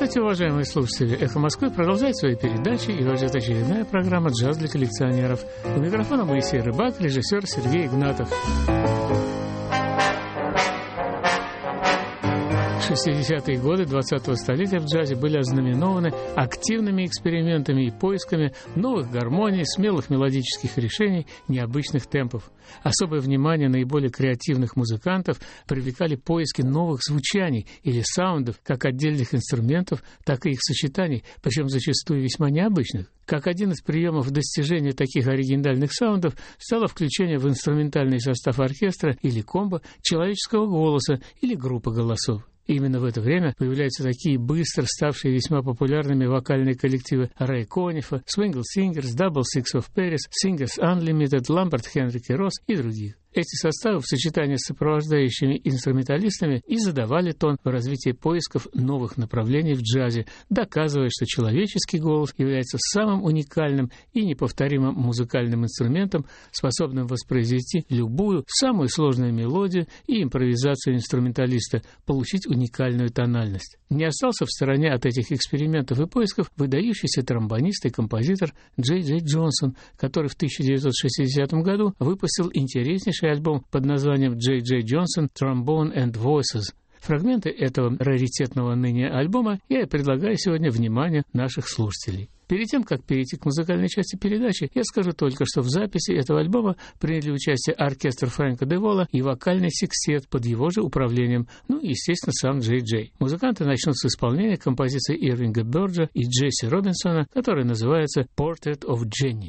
Здравствуйте, уважаемые слушатели! «Эхо Москвы» продолжает свои передачи, и вот это очередная программа «Джаз для коллекционеров». У микрофона Моисей Рыбак, режиссер Сергей Игнатов. 60-е годы 20-го столетия в джазе были ознаменованы активными экспериментами и поисками новых гармоний, смелых мелодических решений, необычных темпов. Особое внимание наиболее креативных музыкантов привлекали поиски новых звучаний или саундов, как отдельных инструментов, так и их сочетаний, причем зачастую весьма необычных. Как один из приемов достижения таких оригинальных саундов стало включение в инструментальный состав оркестра или комбо человеческого голоса или группы голосов. Именно в это время появляются такие быстро ставшие весьма популярными вокальные коллективы Рэй Конифа, Swingle Singers, Double Six of Paris, Singers Unlimited, Ламберт, Хендрик и Росс и других. Эти составы в сочетании с сопровождающими инструменталистами и задавали тон в развитии поисков новых направлений в джазе, доказывая, что человеческий голос является самым уникальным и неповторимым музыкальным инструментом, способным воспроизвести любую, самую сложную мелодию и импровизацию инструменталиста, получить уникальную тональность. Не остался в стороне от этих экспериментов и поисков выдающийся тромбонист и композитор Джей Джей Джонсон, который в 1960 году выпустил интереснейший альбом под названием «Джей Джей Джонсон Trombone and Voices». Фрагменты этого раритетного ныне альбома я предлагаю сегодня вниманию наших слушателей. Перед тем, как перейти к музыкальной части передачи, я скажу только, что в записи этого альбома приняли участие оркестр Фрэнка де Волла и вокальный секстет под его же управлением, ну и, естественно, сам Джей Джей. Музыканты начнут с исполнения композиции Ирвинга Бёрджа и Джесси Робинсона, которая называется «Portrait of Jenny».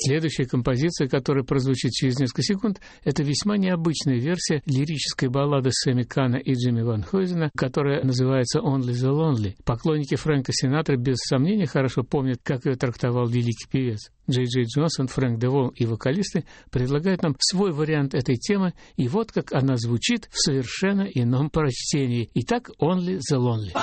Следующая композиция, которая прозвучит через несколько секунд, это весьма необычная версия лирической баллады Сэмми Кана и Джимми Ван Хойзена, которая называется «Only the Lonely». Поклонники Фрэнка Синатры без сомнения хорошо помнят, как ее трактовал великий певец. Джей Джей Джонсон, Фрэнк де Волл и вокалисты предлагают нам свой вариант этой темы, и вот как она звучит в совершенно ином прочтении. Итак, «Only the Lonely».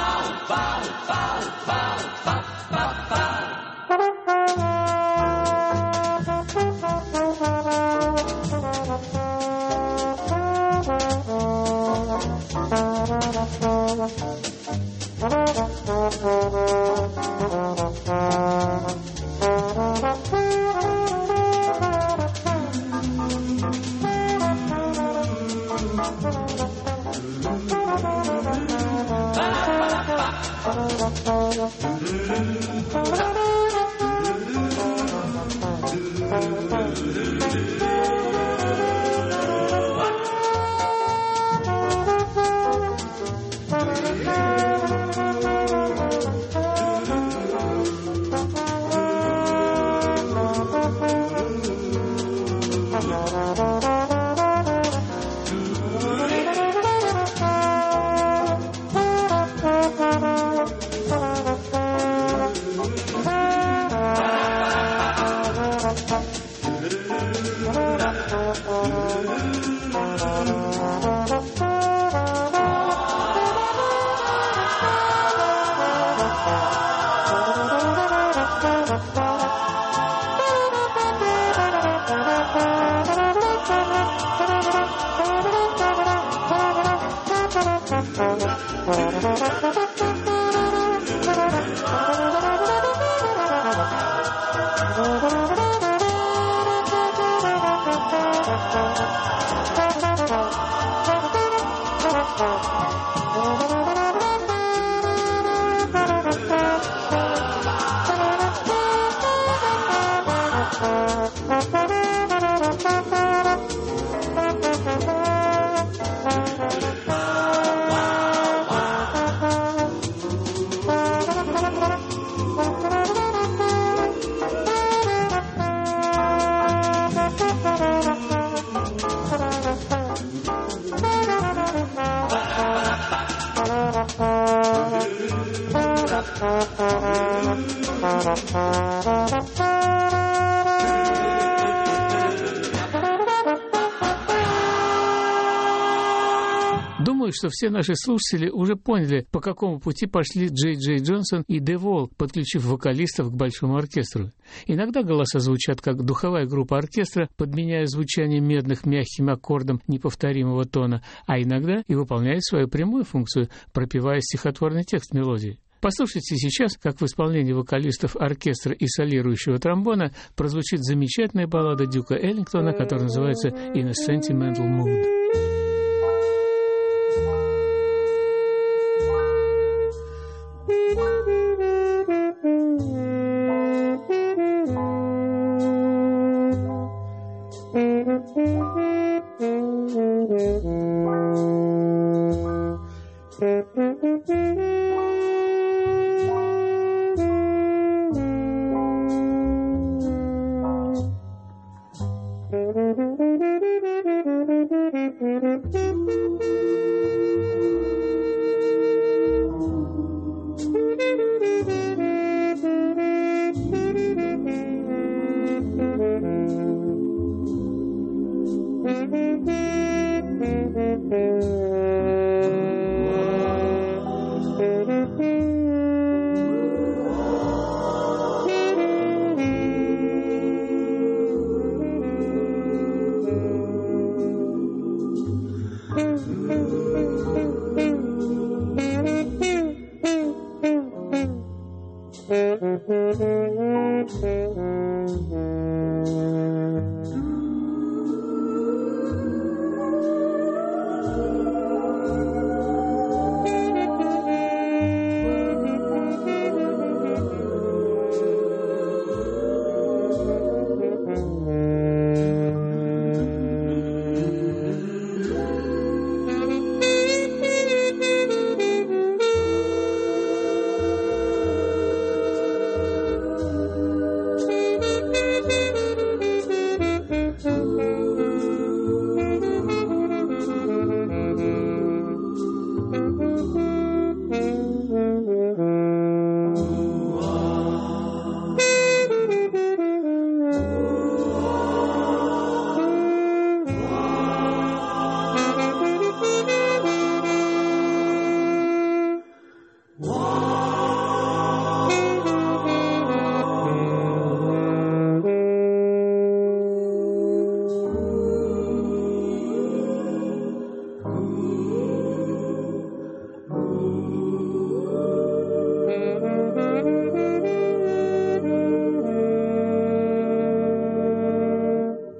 Думаю, что все наши слушатели уже поняли, по какому пути пошли Джей Джей Джонсон и де Волл, подключив вокалистов к большому оркестру. Иногда голоса звучат как духовая группа оркестра, подменяя звучание медных мягким аккордом неповторимого тона, а иногда и выполняют свою прямую функцию, пропевая стихотворный текст мелодии. Послушайте сейчас, как в исполнении вокалистов оркестра и солирующего тромбона прозвучит замечательная баллада Дюка Эллингтона, которая называется «In a Sentimental Mood».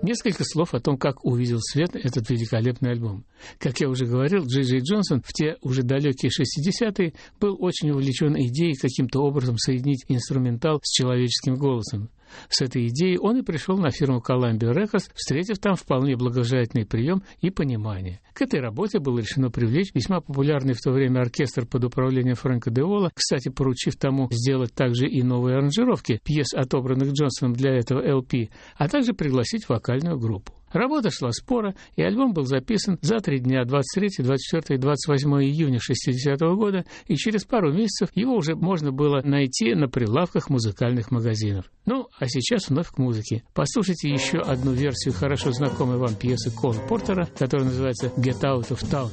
Несколько слов о том, как увидел свет этот великолепный альбом. Как я уже говорил, Джей Джей Джонсон в те уже далекие 60-е был очень увлечен идеей каким-то образом соединить инструментал с человеческим голосом. С этой идеей он и пришел на фирму Columbia Records, встретив там вполне благожелательный прием и понимание. К этой работе было решено привлечь весьма популярный в то время оркестр под управлением Фрэнка де Волла, кстати, поручив тому сделать также и новые аранжировки пьес, отобранных Джонсоном для этого LP, а также пригласить вокальную группу. Работа шла споро, и альбом был записан за 3 дня, 23, 24 и 28 июня 60-го года, и через пару месяцев его уже можно было найти на прилавках музыкальных магазинов. Ну, а сейчас вновь к музыке. Послушайте еще одну версию хорошо знакомой вам пьесы Кола Портера, которая называется «Get Out of Town».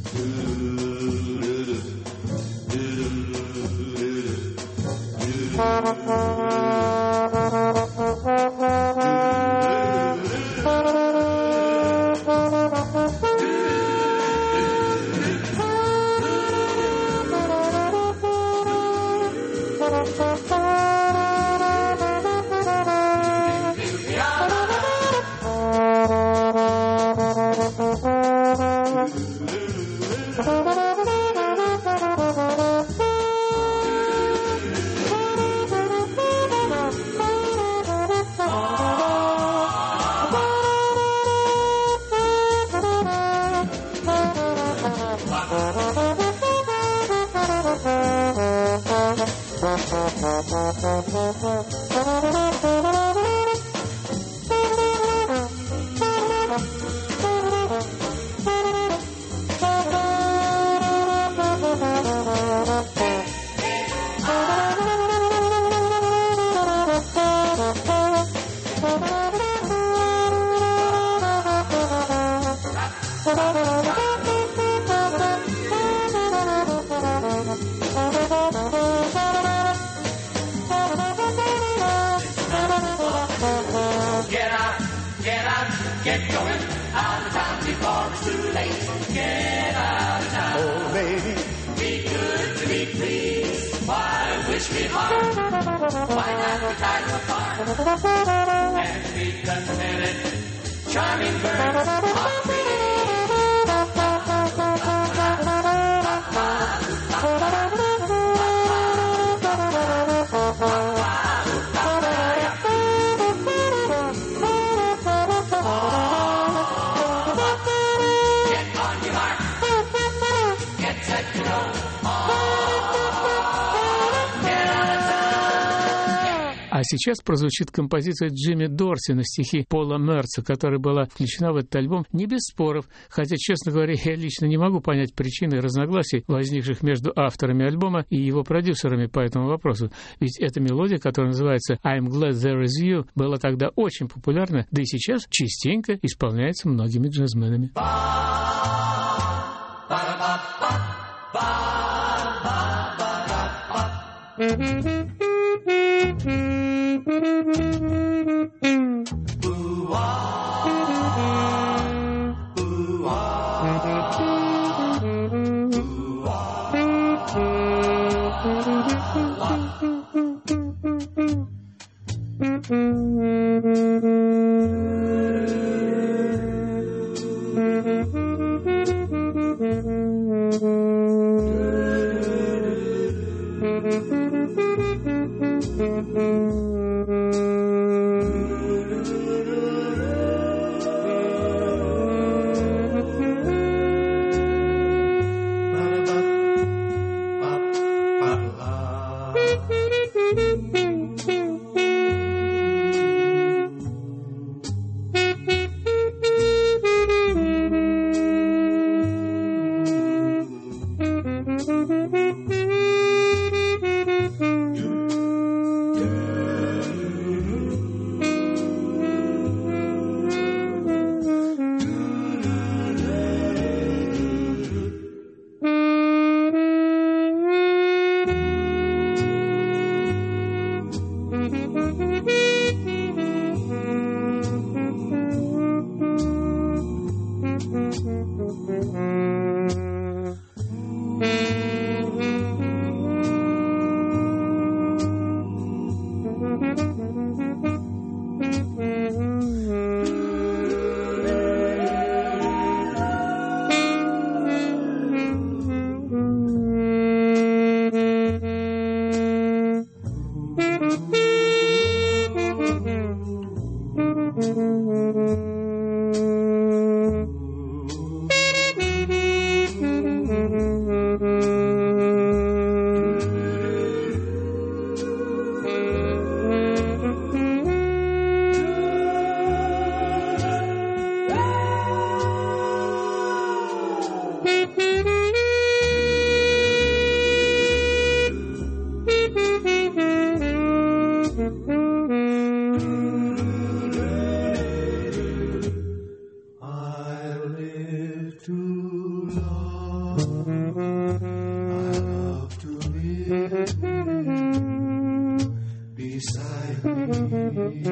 А сейчас прозвучит композиция Джимми Дорси на стихи Пола Мерца, которая была включена в этот альбом не без споров, хотя, честно говоря, я лично не могу понять причины разногласий, возникших между авторами альбома и его продюсерами по этому вопросу. Ведь эта мелодия, которая называется «I'm glad there is you», была тогда очень популярна, да и сейчас частенько исполняется многими джазменами. beside me.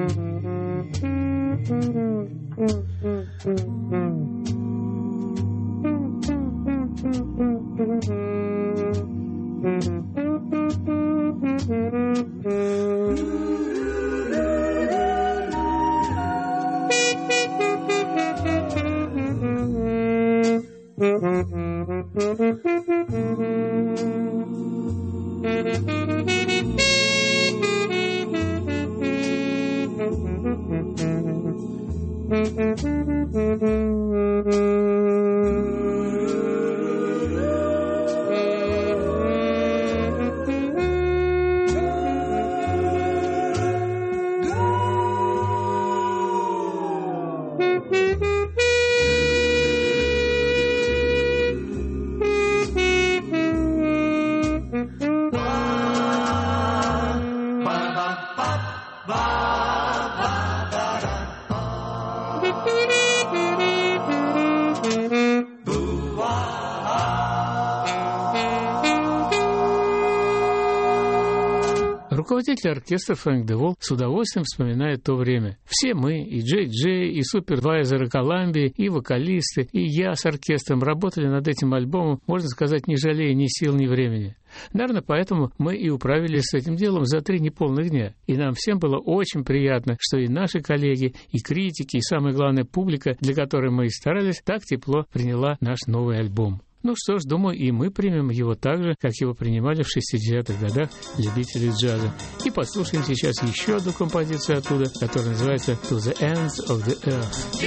Руководитель оркестра Фрэнк де Волл с удовольствием вспоминает то время. Все мы, и Джей Джей, и супервайзеры Коламбии, и вокалисты, и я с оркестром работали над этим альбомом, можно сказать, не жалея ни сил, ни времени. Наверное, поэтому мы и управились с этим делом за 3 неполных дня. И нам всем было очень приятно, что и наши коллеги, и критики, и, самое главное, публика, для которой мы и старались, так тепло приняла наш новый альбом. Ну что ж, думаю, и мы примем его так же, как его принимали в 60-х годах любители джаза. И послушаем сейчас еще одну композицию оттуда, которая называется «To the Ends of the Earth».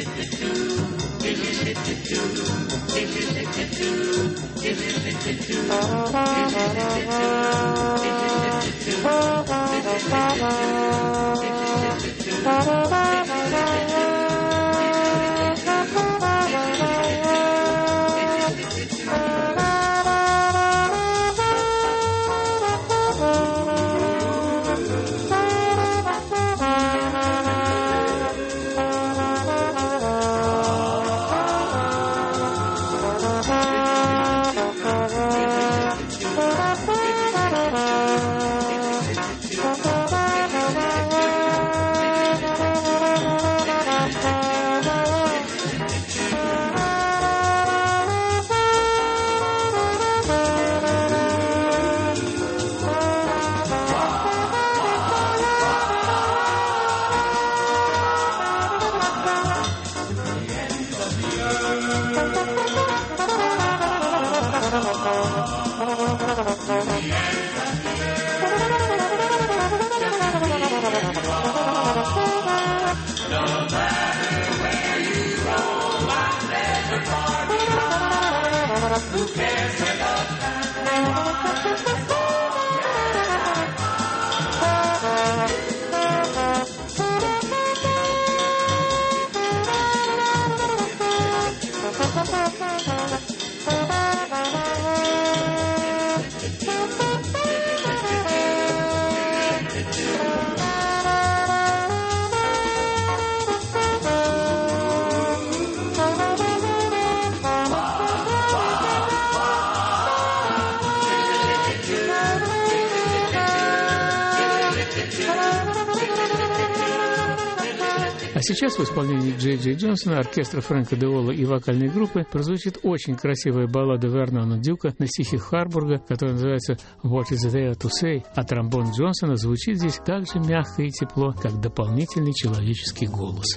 А сейчас в исполнении Джей Джей Джонсона, оркестра Фрэнка де Волла и вокальной группы прозвучит очень красивая баллада Вернона Дюка на стихи Харбурга, которая называется «What is there to say?», а тромбон Джонсона звучит здесь так же мягко и тепло, как дополнительный человеческий голос.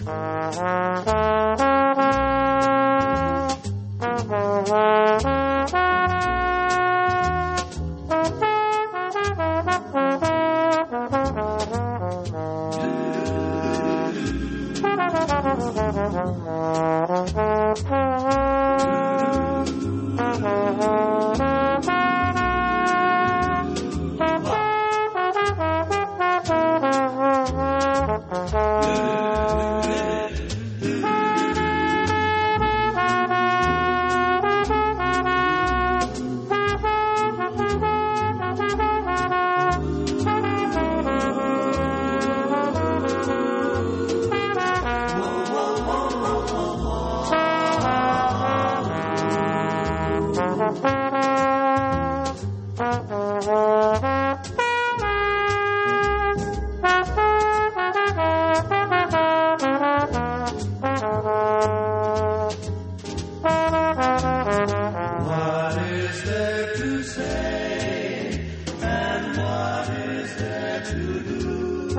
is there to say? And what is there to do?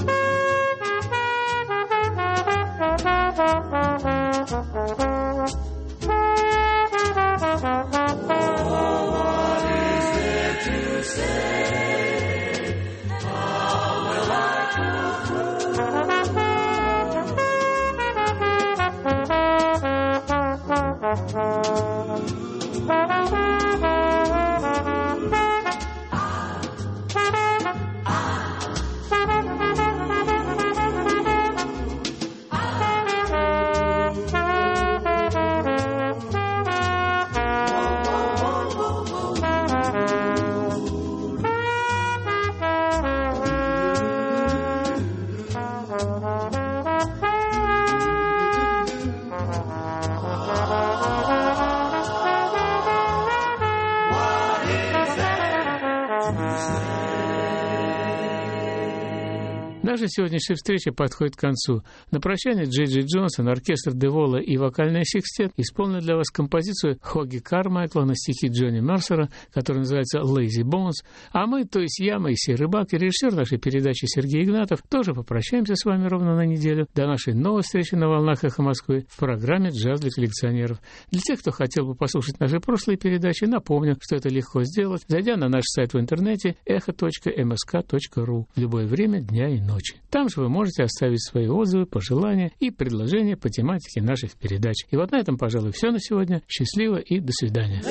Oh, what is there to say? How will I go through? Наша сегодняшняя встреча подходит к концу. На прощание Джей Джей Джонсон, оркестр Девола и вокальный секстет исполнили для вас композицию Хогги Кармайкла на стихи Джонни Мерсера, которая называется «Lazy Bones». А мы, то есть я, Моисей Рыбак и режиссер нашей передачи Сергей Игнатов, тоже попрощаемся с вами ровно на неделю. До нашей новой встречи на волнах «Эхо Москвы» в программе «Джаз для коллекционеров». Для тех, кто хотел бы послушать наши прошлые передачи, напомню, что это легко сделать, зайдя на наш сайт в интернете echo.msk.ru в любое время дня и ночи. Там же вы можете оставить свои отзывы, пожелания и предложения по тематике наших передач. И вот на этом, пожалуй, все на сегодня. Счастливо и до свидания.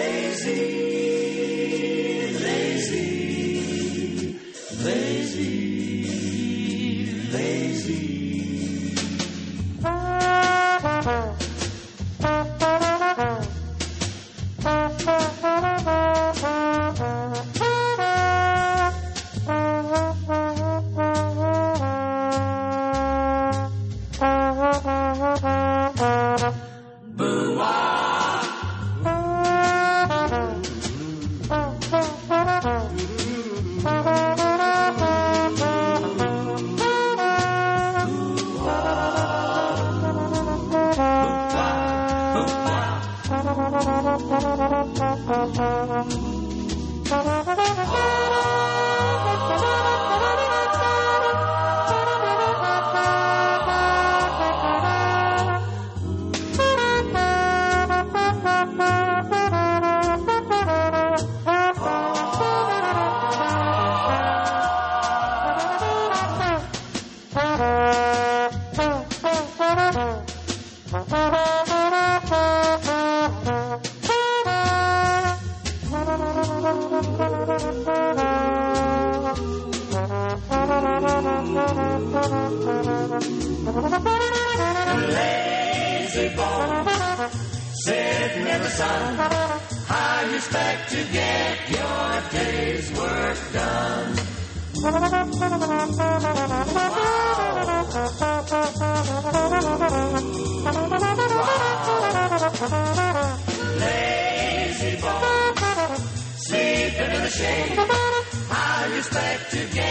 Lazy bones, sitting in the sun. How you expect to get your day's work done? Lazy bones, sleeping in the shade. How you expect to get